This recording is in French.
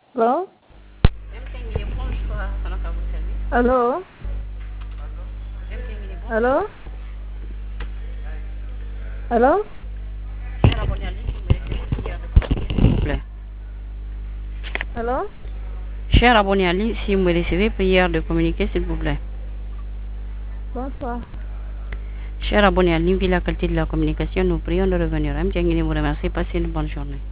Allô? Allô? Allô? Allô? Allô? Cher abonné à lui, si vous me recevez, prière de communiquer, s'il vous plaît. Bonsoir. Cher abonné à lui, vu la qualité de la communication, nous prions de revenir. Vous remercie. Passez une bonne journée.